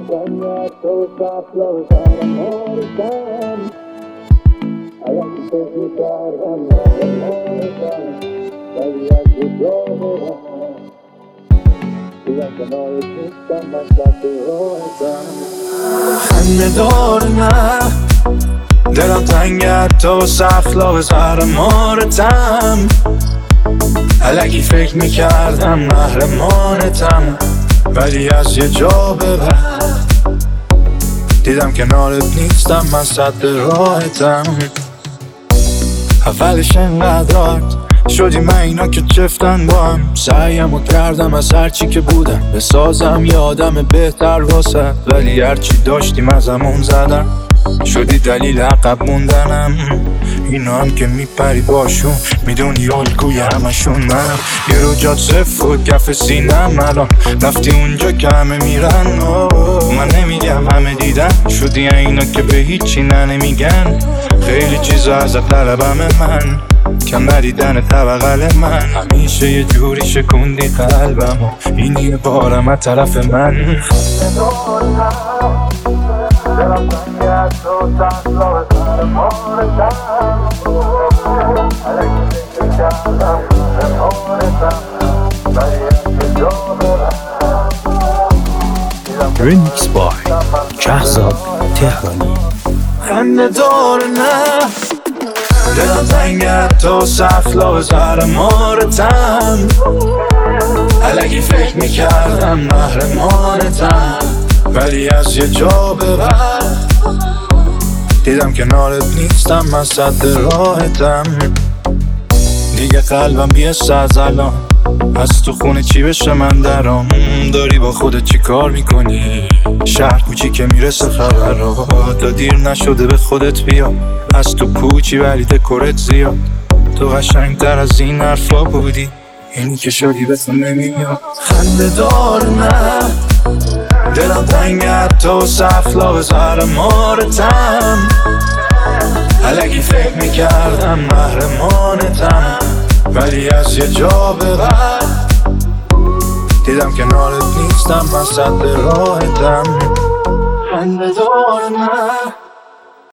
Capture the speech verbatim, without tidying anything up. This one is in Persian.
bagnato sappio sarà morta alla città morta dagli altri giovani دیدم کنارت نیستم من سبت راهتم خنده دار نه دلم تنگه تو سخلاق زهر مارتم الکی فکر میکردم محرمانتم ولی از یه جا به بعد دیدم کنارت نیستم من سبت راهتم اولش انقدر راحت شدیم من اینا که چفتن با هم سعیم و کردم از هرچی که بودم بسازم یه آدم بهتر واسه ولی هرچی داشتیم از همون زدم شدی دلیل عقب موندنم اینا هم که میپری باشون میدونی الگوی همشون منم یه رو جات صفر و کف سینم الان رفتی اونجا که همه میرن من نمیگم همه دیدن شدی اینا که به هیچی نه نمیگن خیلی چیزا ازت طلبم من کم ندیدن طبقل من همیشه یه جوری شکوندی قلبم و این یه بارم از طرف من دلم تنگه از تو سخلاق سر مارتم الکی فکر کردم مارتم ولی از جا برم ریمیکس بای شهزاد تهرانی خنده دار نه دلم تنگه تو سخلاق زهر مارتم الکی فکر میکردم محرمانتم ولی از یه جا به بعد دیدم کنارت نیستم من سد راهتم دیگه قلبم بیست از الان از تو خونه چی بشه من درام داری با خودت چی کار میکنی شهر کوچی که میرسه خبر را تا دیر نشده به خودت بیا از تو کوچی ولی دکورت زیاد تو قشنگتر از این حرفا بودی اینی که شدی به تو نمیاد خنده دار نه دلم تنگه تو سخلاق زهر مارتم الکی فکر میکردم محرمانتم ولی از یه جا به بعد دیدم کنارت نیستم من سد راهتم خنده دار نه